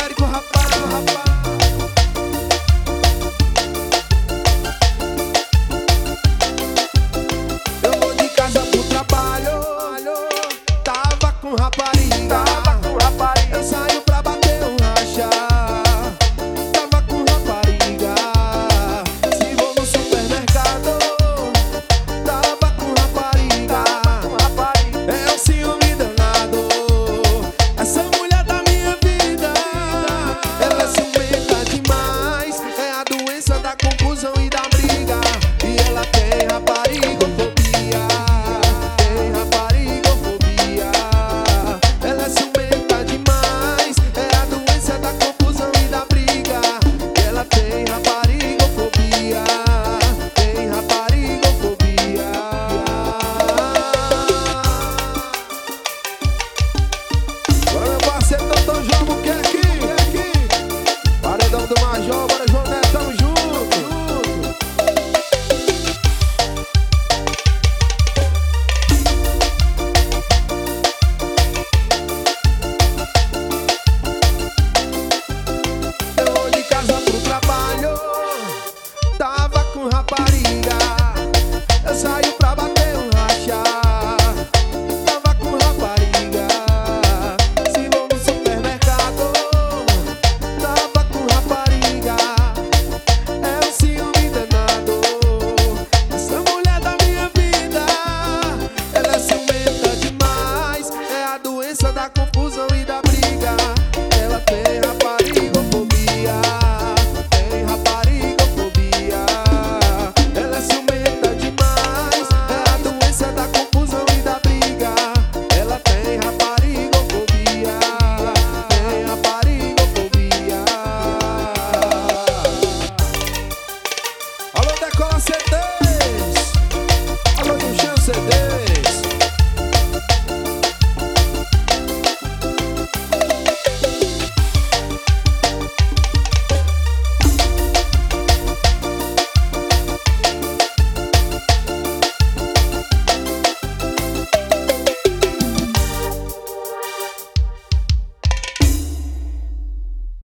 Américo, rapaz, rapaz. Eu vou de casa pro trabalho, tava com rapariga. Eu saio pra bater um racha, tava com rapariga. Se vou no supermercado, tava com rapariga. É o ciúme danado, essa mulher da minha vida. Ela é ciumenta demais, é a doença da confusão e da briga. E ela tem raparigofobia, tem raparigofobia. Ela é ciumenta demais, é a doença da confusão e da briga. E ela tem raparigofobia, tem raparigofobia. Bora, meu parceiro, doutor João Buquerque, paredão do Major, bora, João Neto, tamo junto. Eu vou de casa pro trabalho, tava com rapariga. Eu saio pra bater um racha, tava com rapariga. Se vou no supermercado, tava com rapariga. É o ciúme danado, essa mulher da minha vida. Ela é ciumenta demais, é a doença da confusão e da briga. Ela tem raparigofobia, tem raparigofobia. Ela é ciumenta demais, é a doença da confusão e da briga. Ela tem raparigofobia, tem raparigofobia. Alô, Decola CT!